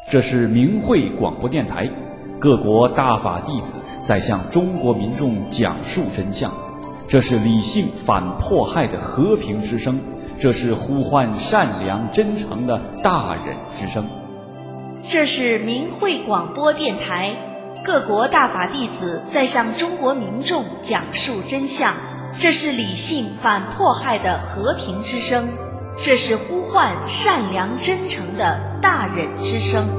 这是明慧广播电台，各国大法弟子在向中国民众讲述真相。这是理性反迫害的和平之声，这是呼唤善良真诚的大忍之声。 这是明慧广播电台，各国大法弟子在向中国民众讲述真相。这是理性反迫害的和平之声，这是呼唤善良真诚的大忍之声。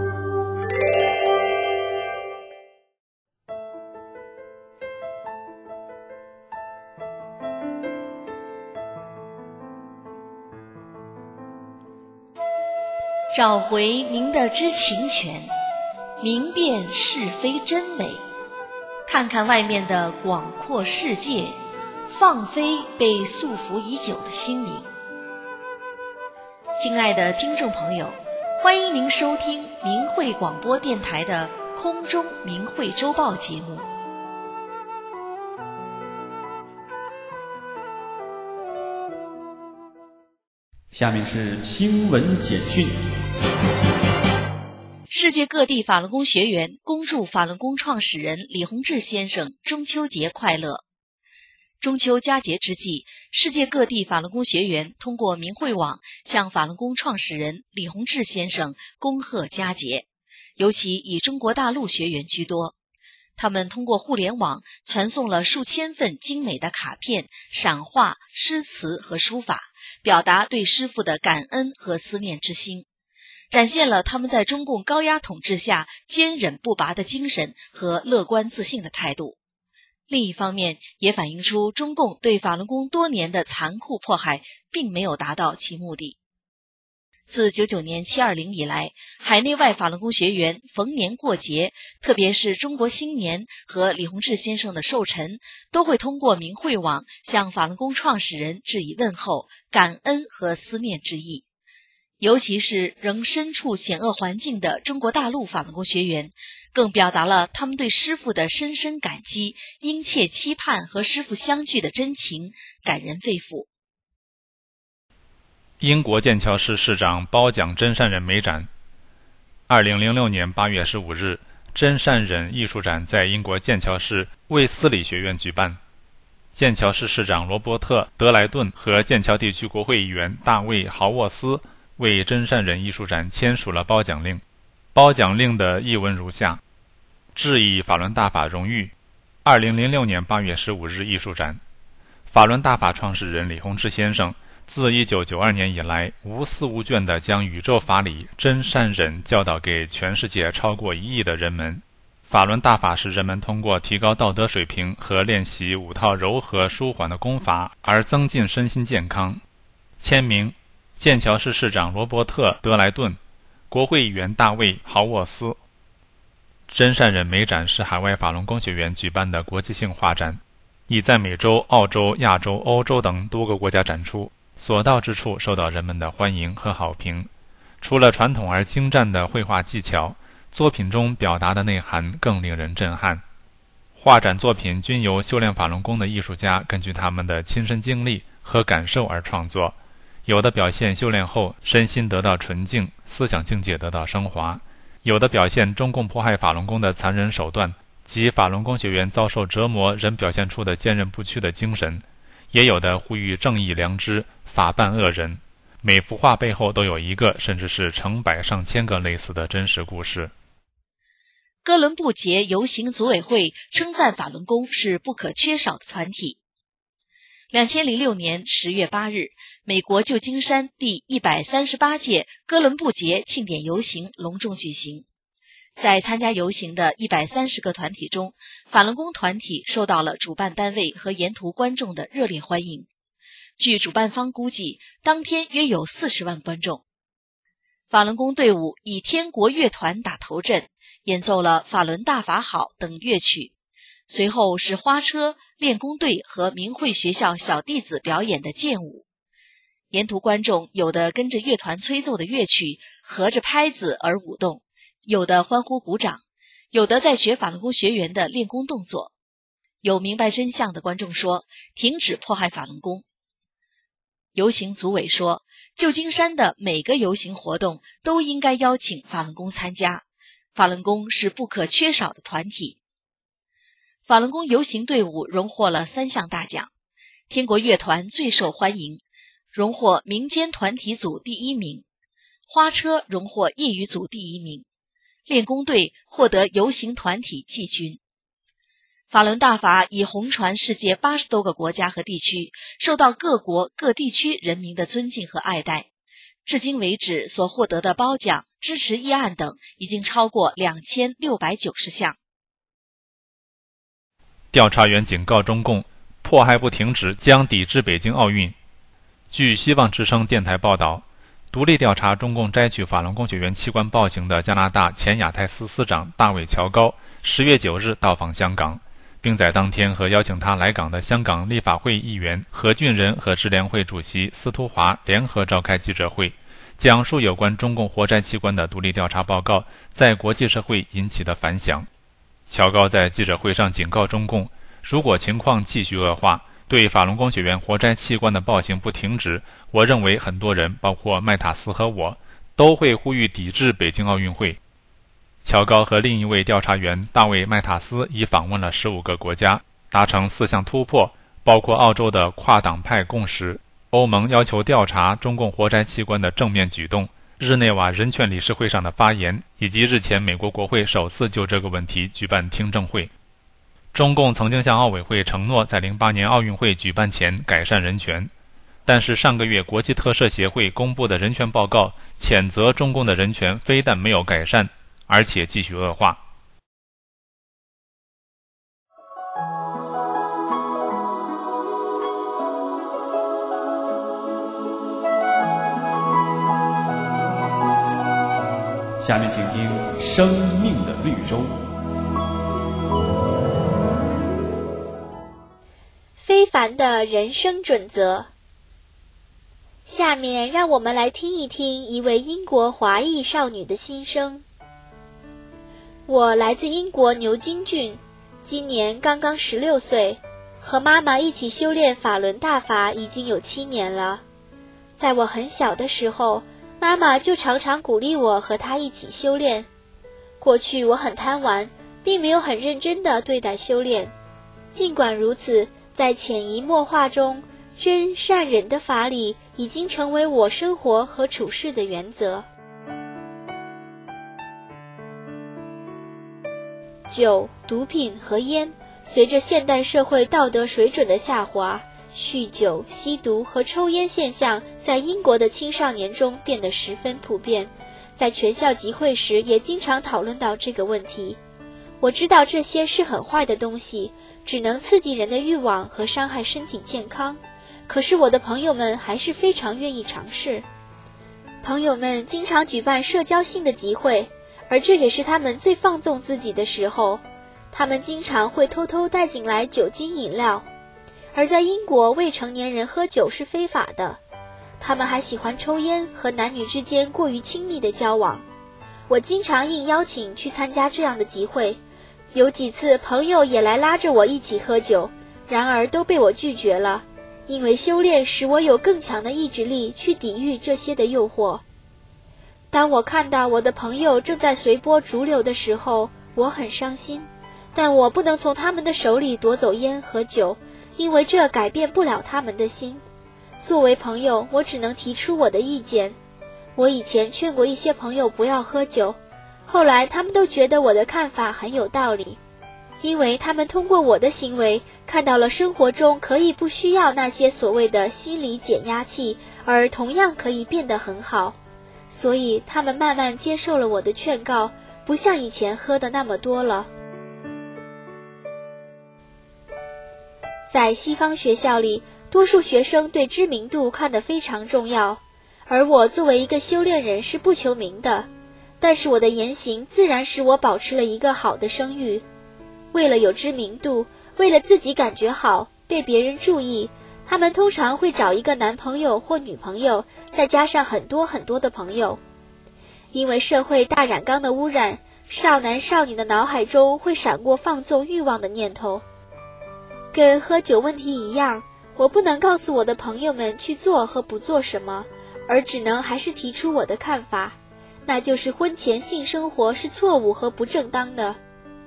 找回您的知情权，明辨是非真伪，看看外面的广阔世界，放飞被束缚已久的心灵。亲爱的听众朋友，欢迎您收听明慧广播电台的空中明慧周报节目。 下面是新闻简讯。 世界各地法轮功学员恭祝法轮功创始人李洪志先生中秋节快乐。中秋佳节之际，世界各地法轮功学员通过明慧网向法轮功创始人李洪志先生恭贺佳节，尤其以中国大陆学员居多。他们通过互联网传送了数千份精美的卡片、闪画、诗词和书法，表达对师父的感恩和思念之心，展现了他们在中共高压统治下坚韧不拔的精神和乐观自信的态度。另一方面，也反映出中共对法轮功多年的残酷迫害并没有达到其目的。自99年720以来，海内外法轮功学员逢年过节，特别是中国新年和李洪志先生的寿辰，都会通过明慧网向法轮功创始人致以问候、感恩和思念之意。尤其是仍身处险恶环境的中国大陆法轮功学员，更表达了他们对师父的深深感激、殷切期盼和师父相聚的真情，感人肺腑。 英国剑桥市市长褒奖真善忍美展。2006年8月15日，真善忍艺术展在英国剑桥市卫斯理学院举办。剑桥市市长罗伯特·德莱顿和剑桥地区国会议员大卫·豪沃斯为真善忍艺术展签署了褒奖令。褒奖令的译文如下：致以法轮大法荣誉。2006年8月15日艺术展，法轮大法创始人李洪志先生自1992年以来，无私无倦地将宇宙法理真善忍教导给全世界超过1亿的人们。法轮大法是人们通过提高道德水平和练习5套柔和舒缓的功法而增进身心健康。签名：剑桥市市长罗伯特·德莱顿，国会议员大卫·豪沃斯。真善忍美展是海外法轮功学员举办的国际性画展，已在美洲、澳洲、亚洲、欧洲等多个国家展出，所到之处受到人们的欢迎和好评。除了传统而精湛的绘画技巧，作品中表达的内涵更令人震撼。画展作品均由修炼法轮功的艺术家根据他们的亲身经历和感受而创作，有的表现修炼后身心得到纯净，思想境界得到升华，有的表现中共迫害法轮功的残忍手段及法轮功学员遭受折磨仍表现出的坚韧不屈的精神，也有的呼吁正义良知，法办恶人。每幅画背后都有一个甚至是成百上千个类似的真实故事。 哥伦布节游行组委会称赞法轮功是不可缺少的团体。2006年10月8日，美国旧金山第138届哥伦布节庆典游行隆重举行。在参加游行的130个团体中，法轮功团体受到了主办单位和沿途观众的热烈欢迎。据主办方估计，当天约有40万观众。法轮功队伍以天国乐团打头阵，演奏了《法轮大法好》等乐曲，随后是花车、练功队和明慧学校小弟子表演的剑舞。沿途观众有的跟着乐团吹奏的乐曲合着拍子而舞动，有的欢呼鼓掌，有的在学法轮功学员的练功动作。有明白真相的观众说：停止迫害法轮功。 游行组委说，旧金山的每个游行活动都应该邀请法轮功参加，法轮功是不可缺少的团体。法轮功游行队伍荣获了3项大奖，天国乐团最受欢迎，荣获民间团体组第1名，花车荣获业余组第1名，练功队获得游行团体季军。法轮大法已红传世界80多个国家和地区，受到各国各地区人民的尊敬和爱戴。至今为止所获得的褒奖、支持议案等已经超过2690项。 调查员警告中共，迫害不停止将抵制北京奥运。据希望之声电台报道，独立调查中共摘取法轮功学员器官暴行的加拿大前亚太司司长大卫·乔高10月9日到访香港，并在当天和邀请他来港的香港立法会议员何俊仁和支联会主席司徒华联合召开记者会，讲述有关中共活摘器官的独立调查报告在国际社会引起的反响。乔高在记者会上警告中共，如果情况继续恶化，对法轮功学员活摘器官的暴行不停止，我认为很多人，包括麦塔斯和我，都会呼吁抵制北京奥运会。乔高和另一位调查员大卫·麦塔斯已访问了15个国家，达成4项突破，包括澳洲的跨党派共识、欧盟要求调查中共活摘器官的正面举动、日内瓦人权理事会上的发言，以及日前美国国会首次就这个问题举办听证会。中共曾经向奥委会承诺在08年奥运会举办前改善人权，但是上个月国际特赦协会公布的人权报告谴责中共的人权非但没有改善，而且继续恶化。 下面请听《生命的绿洲》。 非凡的人生准则。下面让我们来听一听一位英国华裔少女的心声。我来自英国牛津郡，今年刚刚16岁，和妈妈一起修炼法轮大法已经有7年了。在我很小的时候，妈妈就常常鼓励我和她一起修炼。过去我很贪玩，并没有很认真地对待修炼。尽管如此，在潜移默化中，真善忍的法理已经成为我生活和处事的原则。酒、毒品和烟，随着现代社会道德水准的下滑，酗酒、吸毒和抽烟现象在英国的青少年中变得十分普遍，在全校集会时也经常讨论到这个问题。我知道这些是很坏的东西，只能刺激人的欲望和伤害身体健康，可是我的朋友们还是非常愿意尝试。朋友们经常举办社交性的集会，而这也是他们最放纵自己的时候。他们经常会偷偷带进来酒精饮料，而在英国未成年人喝酒是非法的。他们还喜欢抽烟和男女之间过于亲密的交往。我经常应邀请去参加这样的集会，有几次朋友也来拉着我一起喝酒，然而都被我拒绝了，因为修炼使我有更强的意志力去抵御这些的诱惑。当我看到我的朋友正在随波逐流的时候，我很伤心，但我不能从他们的手里夺走烟和酒，因为这改变不了他们的心。作为朋友，我只能提出我的意见。我以前劝过一些朋友不要喝酒，后来他们都觉得我的看法很有道理，因为他们通过我的行为看到了生活中可以不需要那些所谓的心理减压器，而同样可以变得很好。所以他们慢慢接受了我的劝告，不像以前喝的那么多了。在西方学校里，多数学生对知名度看得非常重要，而我作为一个修炼人是不求名的，但是我的言行自然使我保持了一个好的声誉。为了有知名度，为了自己感觉好，被别人注意，他们通常会找一个男朋友或女朋友，再加上很多很多的朋友。因为社会大染缸的污染，少男少女的脑海中会闪过放纵欲望的念头。跟喝酒问题一样， 我不能告诉我的朋友们去做和不做什么，而只能还是提出我的看法，那就是婚前性生活是错误和不正当的。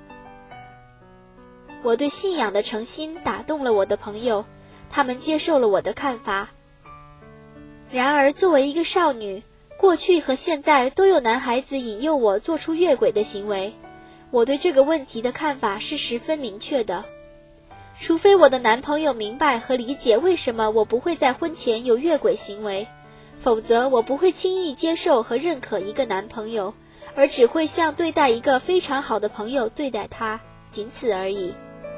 我对信仰的诚心打动了我的朋友，他们接受了我的看法。然而作为一个少女，过去和现在都有男孩子引诱我做出越轨的行为，我对这个问题的看法是十分明确的。除非我的男朋友明白和理解为什么我不会在婚前有越轨行为，否则我不会轻易接受和认可一个男朋友，而只会像对待一个非常好的朋友对待他，仅此而已。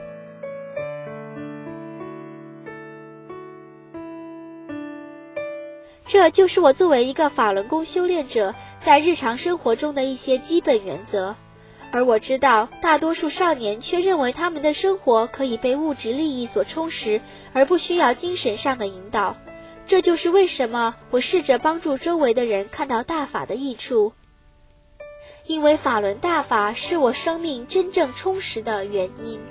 这就是我作为一个法轮功修炼者在日常生活中的一些基本原则。而我知道大多数少年却认为他们的生活可以被物质利益所充实，而不需要精神上的引导。这就是为什么我试着帮助周围的人看到大法的益处，因为法轮大法是我生命真正充实的原因。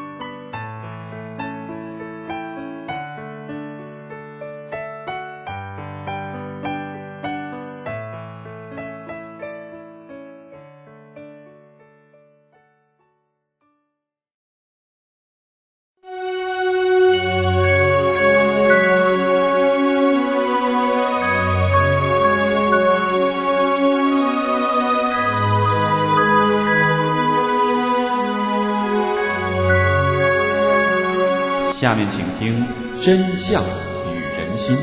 下面请听《真相与人心》。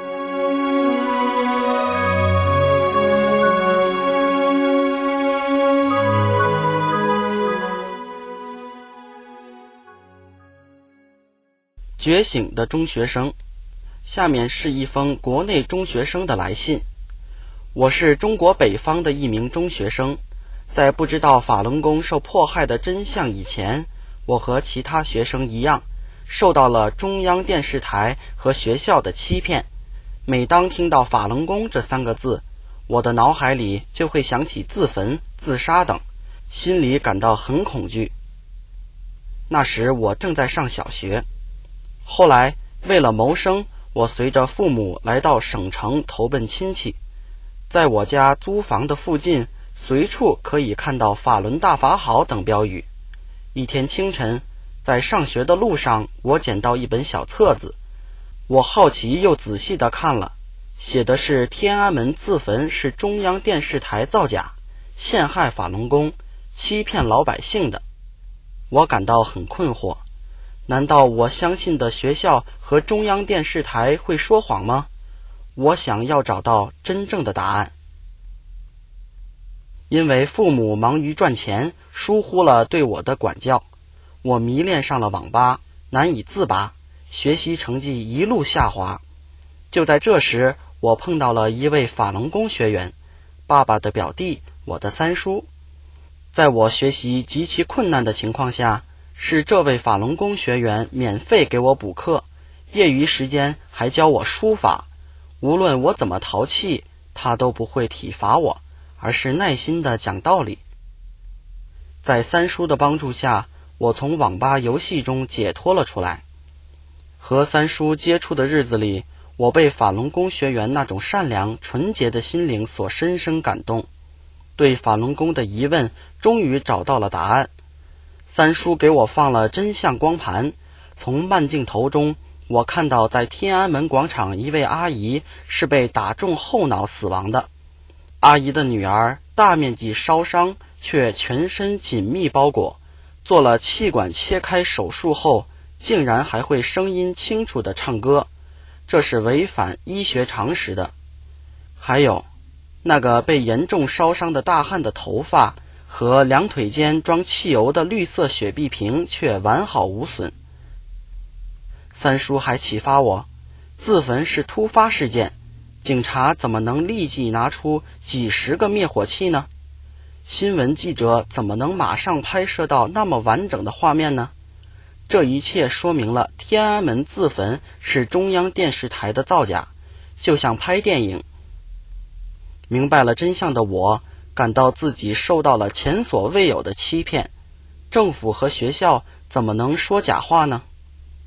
觉醒的中学生，下面是一封国内中学生的来信。我是中国北方的一名中学生，在不知道法轮功受迫害的真相以前，我和其他学生一样，受到了中央电视台和学校的欺骗。每当听到法轮功这3个字，我的脑海里就会想起自焚、自杀等，心里感到很恐惧。那时我正在上小学。后来为了谋生，我随着父母来到省城投奔亲戚。在我家租房的附近，随处可以看到法轮大法好等标语。一天清晨，在上学的路上，我捡到一本小册子，我好奇又仔细地看了，写的是天安门自焚是中央电视台造假，陷害法轮功，欺骗老百姓的。我感到很困惑，难道我相信的学校和中央电视台会说谎吗？我想要找到真正的答案。因为父母忙于赚钱，疏忽了对我的管教，我迷恋上了网吧，难以自拔，学习成绩一路下滑。就在这时，我碰到了一位法轮功学员，爸爸的表弟，我的三叔。在我学习极其困难的情况下，是这位法轮功学员免费给我补课，业余时间还教我书法。无论我怎么淘气，他都不会体罚我，而是耐心地讲道理。在三叔的帮助下，我从网吧游戏中解脱了出来。和三叔接触的日子里，我被法轮功学员那种善良纯洁的心灵所深深感动，对法轮功的疑问终于找到了答案。三叔给我放了真相光盘，从慢镜头中我看到在天安门广场一位阿姨是被打中后脑死亡的。阿姨的女儿大面积烧伤，却全身紧密包裹，做了气管切开手术后，竟然还会声音清楚地唱歌，这是违反医学常识的。还有，那个被严重烧伤的大汉的头发和两腿间装汽油的绿色雪碧瓶却完好无损。三叔还启发我，自焚是突发事件，警察怎么能立即拿出几十个灭火器呢？新闻记者怎么能马上拍摄到那么完整的画面呢？这一切说明了天安门自焚是中央电视台的造假，就像拍电影。明白了真相的我，感到自己受到了前所未有的欺骗，政府和学校怎么能说假话呢？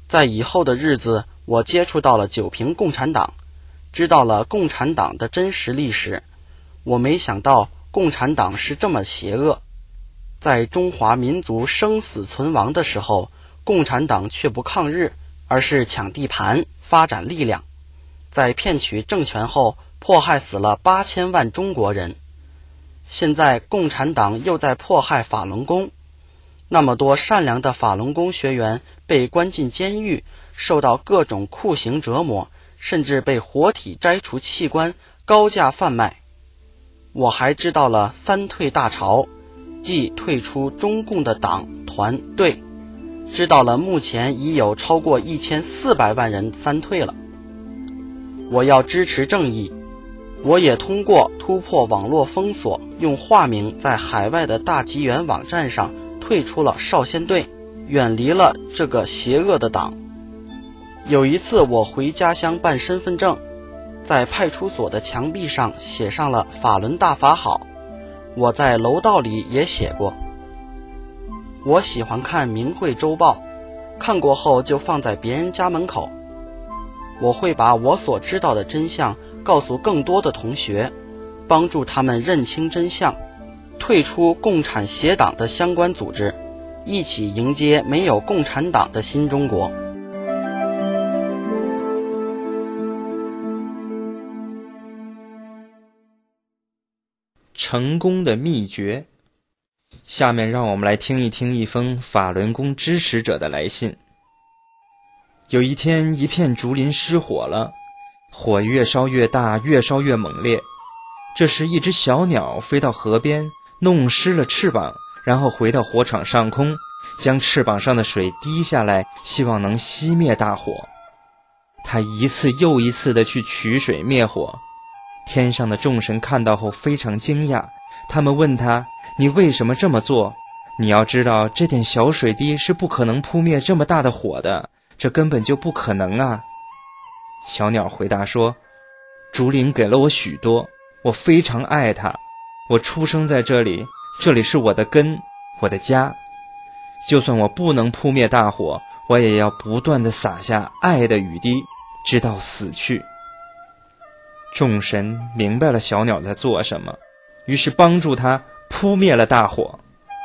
在以后的日子，我接触到了九平共产党，知道了共产党的真实历史。我没想到共产党是这么邪恶，在中华民族生死存亡的时候，共产党却不抗日，而是抢地盘，发展力量。在骗取政权后，迫害死了8000万中国人。现在共产党又在迫害法轮功，那么多善良的法轮功学员被关进监狱，受到各种酷刑折磨，甚至被活体摘除器官，高价贩卖。我还知道了三退大潮，即退出中共的党团队，知道了目前已有超过1400万人三退了。我要支持正义，我也通过突破网络封锁，用化名在海外的大纪元网站上退出了少先队，远离了这个邪恶的党。有一次我回家乡办身份证，在派出所的墙壁上写上了法轮大法好，我在楼道里也写过。我喜欢看明慧周报，看过后就放在别人家门口。我会把我所知道的真相告诉更多的同学，帮助他们认清真相，退出共产邪党的相关组织，一起迎接没有共产党的新中国。 成功的秘诀。下面让我们来听一听一封法轮功支持者的来信。有一天，一片竹林失火了，火越烧越大，越烧越猛烈。这时一只小鸟飞到河边，弄湿了翅膀，然后回到火场上空，将翅膀上的水滴下来，希望能熄灭大火。它一次又一次地去取水灭火。天上的众神看到后非常惊讶，他们问他：你为什么这么做？你要知道，这点小水滴是不可能扑灭这么大的火的，这根本就不可能啊。小鸟回答说：竹林给了我许多，我非常爱它，我出生在这里，这里是我的根，我的家。就算我不能扑灭大火，我也要不断地洒下爱的雨滴，直到死去。众神明白了小鸟在做什么，于是帮助它扑灭了大火。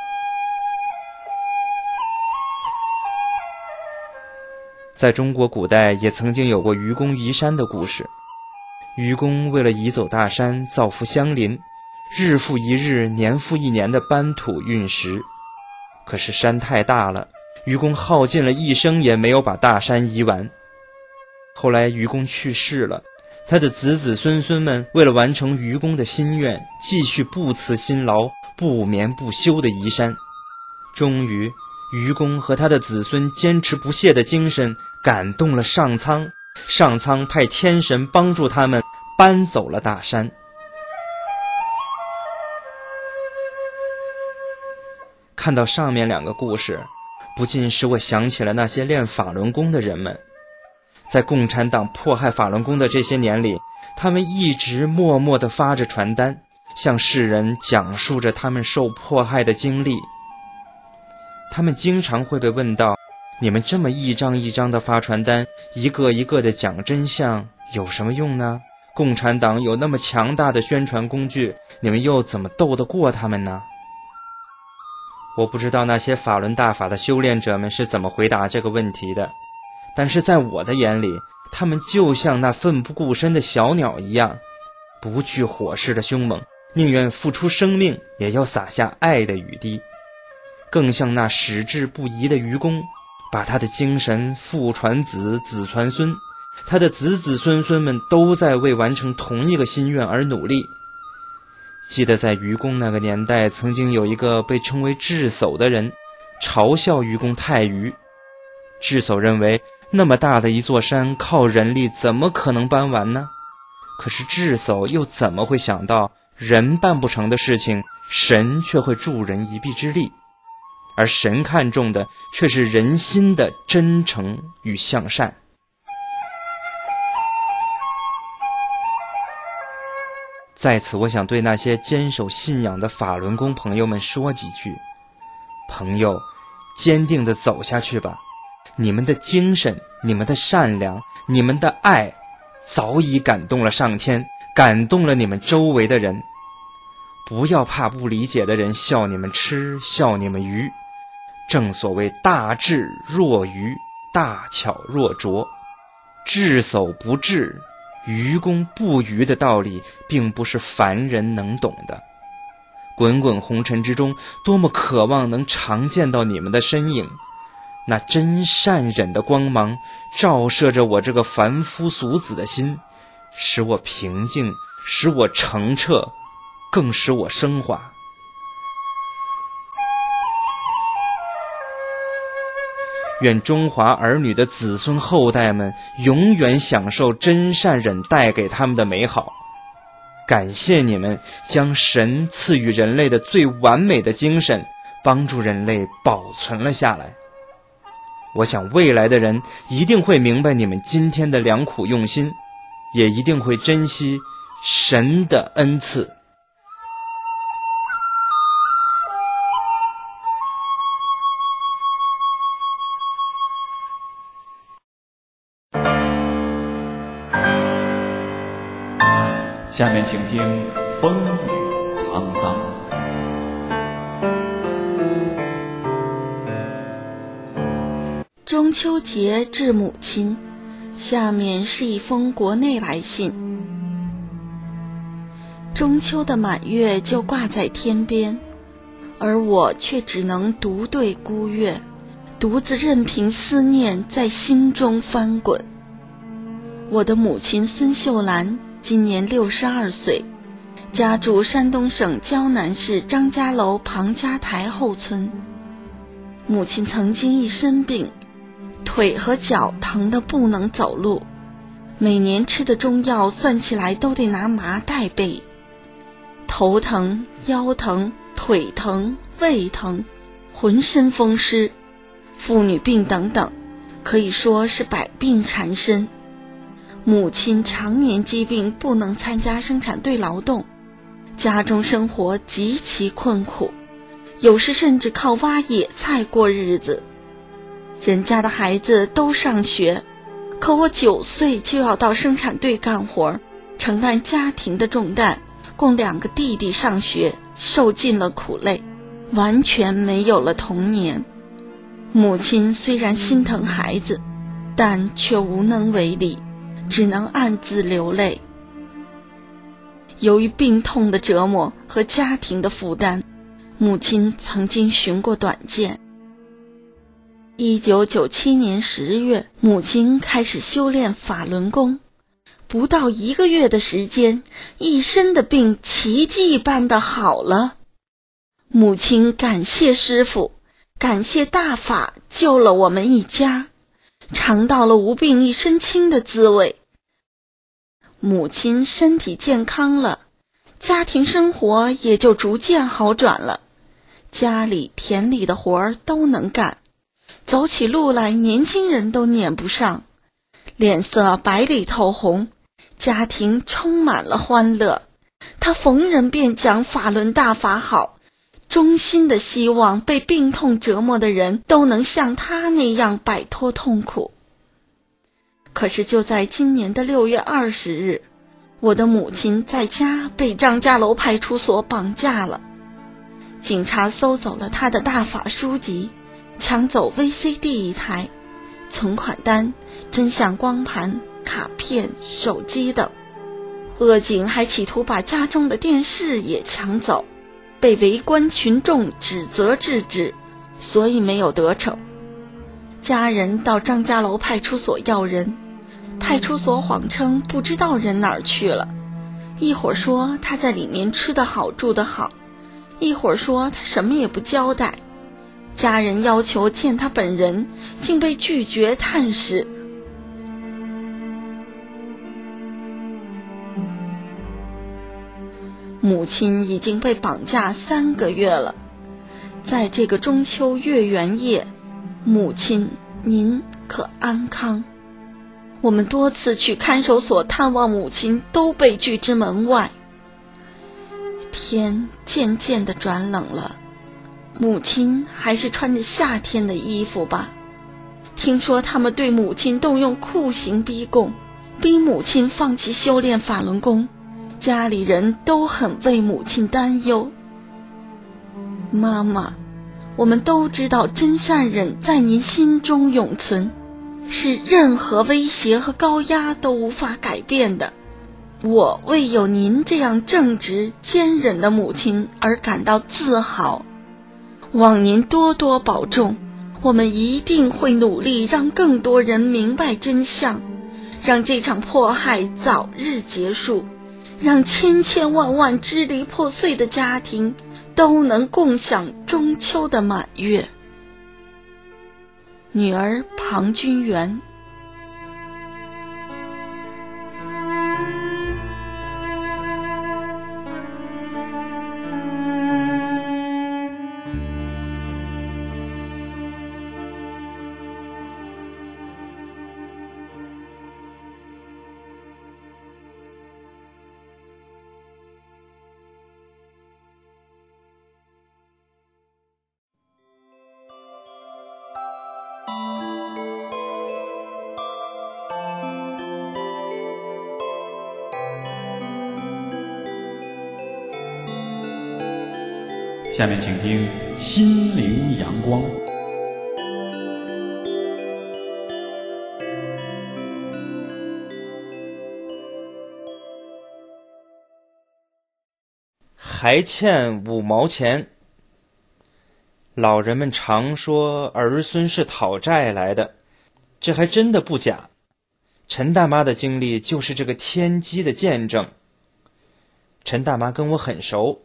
在中国古代也曾经有过愚公移山的故事。愚公为了移走大山，造福乡邻，日复一日，年复一年的搬土运石。可是山太大了，愚公耗尽了一生也没有把大山移完。后来愚公去世了，他的子子孙孙们为了完成愚公的心愿，继续不辞辛劳，不眠不休地移山。终于，愚公和他的子孙坚持不懈的精神感动了上苍，上苍派天神帮助他们搬走了大山。看到上面两个故事，不禁使我想起了那些练法轮功的人们。在共产党迫害法轮功的这些年里，他们一直默默地发着传单，向世人讲述着他们受迫害的经历。他们经常会被问到：你们这么一张一张地发传单，一个一个地讲真相，有什么用呢？共产党有那么强大的宣传工具，你们又怎么斗得过他们呢？我不知道那些法轮大法的修炼者们是怎么回答这个问题的，但是在我的眼里，他们就像那奋不顾身的小鸟一样，不惧火势的凶猛，宁愿付出生命也要洒下爱的雨滴。更像那矢志不移的愚公，把他的精神父传子，子传孙，他的子子孙孙们都在为完成同一个心愿而努力。记得在愚公那个年代，曾经有一个被称为智叟的人嘲笑愚公太愚。智叟认为那么大的一座山靠人力怎么可能搬完呢？可是智叟又怎么会想到，人办不成的事情，神却会助人一臂之力，而神看重的却是人心的真诚与向善。在此，我想对那些坚守信仰的法轮功朋友们说几句：朋友，坚定地走下去吧， 你们的精神，你们的善良，你们的爱，早已感动了上天，感动了你们周围的人。不要怕不理解的人笑你们痴，笑你们愚。正所谓大智若愚，大巧若拙。智叟不智，愚公不愚的道理，并不是凡人能懂的。滚滚红尘之中，多么渴望能常见到你们的身影。那真善忍的光芒照射着我这个凡夫俗子的心，使我平静，使我澄澈，更使我升华。愿中华儿女的子孙后代们永远享受真善忍带给他们的美好。感谢你们将神赐予人类的最完美的精神帮助人类保存了下来。我想未来的人一定会明白你们今天的良苦用心，也一定会珍惜神的恩赐。 下面请听风雨沧桑。 中秋节致母亲，下面是一封国内来信。中秋的满月就挂在天边，而我却只能独对孤月，独自任凭思念在心中翻滚。我的母亲孙秀兰今年62岁，家住山东省胶南市张家楼庞家台后村。母亲曾经一生病，腿和脚疼得不能走路，每年吃的中药算起来都得拿麻袋背。头疼、腰疼、腿疼、胃疼，浑身风湿，妇女病等等，可以说是百病缠身。母亲常年疾病，不能参加生产队劳动，家中生活极其困苦，有时甚至靠挖野菜过日子。人家的孩子都上学，可我9岁就要到生产队干活，承担家庭的重担，供2个弟弟上学，受尽了苦累，完全没有了童年。母亲虽然心疼孩子，但却无能为力，只能暗自流泪。由于病痛的折磨和家庭的负担，母亲曾经寻过短见。1997年10月，母亲开始修炼法轮功，不到1个月的时间，一身的病奇迹般的好了。母亲感谢师父，感谢大法救了我们一家，尝到了无病一身轻的滋味。母亲身体健康了，家庭生活也就逐渐好转了，家里田里的活儿都能干，走起路来年轻人都撵不上，脸色白里透红，家庭充满了欢乐。他逢人便讲法轮大法好，衷心的希望被病痛折磨的人都能像他那样摆脱痛苦。可是就在今年的6月20日，我的母亲在家被张家楼派出所绑架了。警察搜走了她的大法书籍，抢走 VCD 一台，存款单、真相光盘、卡片、手机等。恶警还企图把家中的电视也抢走，被围观群众指责制止，所以没有得逞。家人到张家楼派出所要人，派出所谎称不知道人哪儿去了，一会儿说他在里面吃得好住得好，一会儿说他什么也不交代。家人要求见他本人，竟被拒绝探视。母亲已经被绑架3个月了，在这个中秋月圆夜，母亲您可安康？我们多次去看守所探望母亲，都被拒之门外。天渐渐地转冷了，母亲还是穿着夏天的衣服吧， 听说他们对母亲动用酷刑逼供，逼母亲放弃修炼法轮功，家里人都很为母亲担忧。妈妈，我们都知道真善忍在您心中永存，是任何威胁和高压都无法改变的。我为有您这样正直坚忍的母亲而感到自豪，望您多多保重，我们一定会努力让更多人明白真相，让这场迫害早日结束，让千千万万支离破碎的家庭都能共享中秋的满月。女儿庞君元。 下面请听《心灵阳光》。 还欠5毛钱。老人们常说儿孙是讨债来的，这还真的不假。陈大妈的经历就是这个天机的见证。陈大妈跟我很熟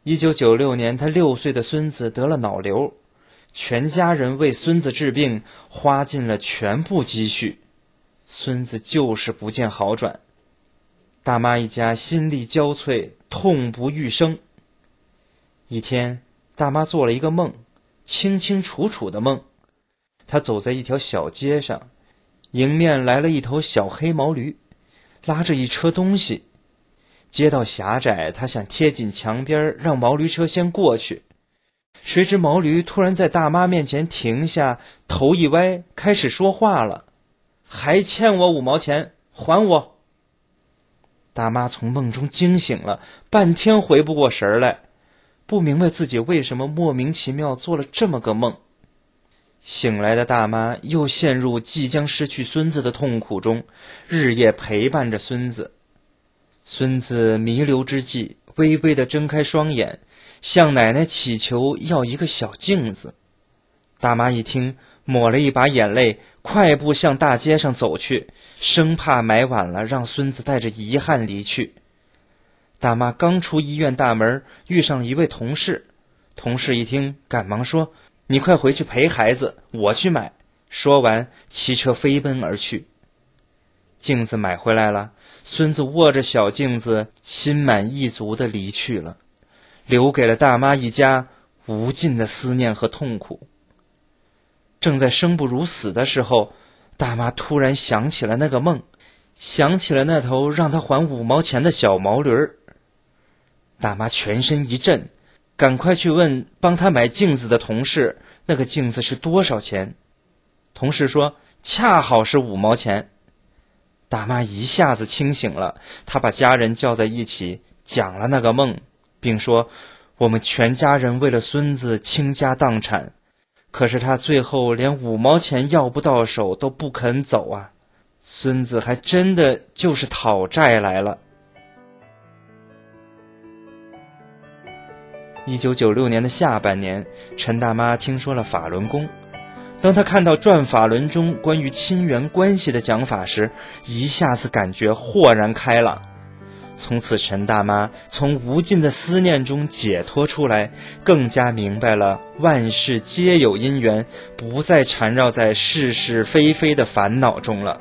，1996年她6岁的孙子得了脑瘤，全家人为孙子治病花尽了全部积蓄，孙子就是不见好转。大妈一家心力交瘁，痛不欲生。一天，大妈做了一个梦，清清楚楚的梦。她走在一条小街上，迎面来了一头小黑毛驴，拉着一车东西。街道狭窄，她想贴紧墙边让毛驴车先过去，谁知毛驴突然在大妈面前停下，头一歪，开始说话了：“还欠我5毛钱，还我！”大妈从梦中惊醒了，半天回不过神来，不明白自己为什么莫名其妙做了这么个梦。醒来的大妈又陷入即将失去孙子的痛苦中，日夜陪伴着孙子。孙子弥留之际，微微地睁开双眼，向奶奶祈求要一个小镜子。大妈一听，抹了一把眼泪，快步向大街上走去，生怕买晚了让孙子带着遗憾离去。大妈刚出医院大门，遇上了一位同事。同事一听，赶忙说：“你快回去陪孩子，我去买。”说完，骑车飞奔而去。镜子买回来了，孙子握着小镜子，心满意足地离去了，留给了大妈一家无尽的思念和痛苦。正在生不如死的时候，大妈突然想起了那个梦，想起了那头让她还5毛钱的小毛驴儿。大妈全身一震，赶快去问帮她买镜子的同事，那个镜子是多少钱？同事说恰好是5毛钱。大妈一下子清醒了，她把家人叫在一起，讲了那个梦，并说我们全家人为了孙子倾家荡产，可是他最后连5毛钱要不到手都不肯走啊，孙子还真的就是讨债来了。1996年的下半年，陈大妈听说了法轮功。当她看到转法轮中关于亲缘关系的讲法时，一下子感觉豁然开朗。从此陈大妈从无尽的思念中解脱出来，更加明白了万事皆有因缘，不再缠绕在是是非非的烦恼中了。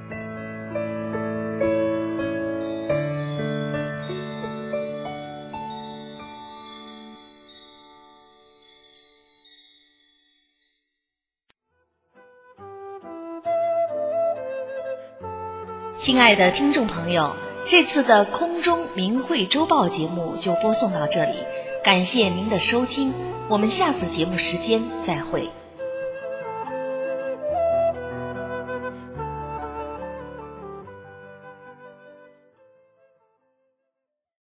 亲爱的听众朋友，这次的空中明慧周报节目就播送到这里，感谢您的收听，我们下次节目时间再会。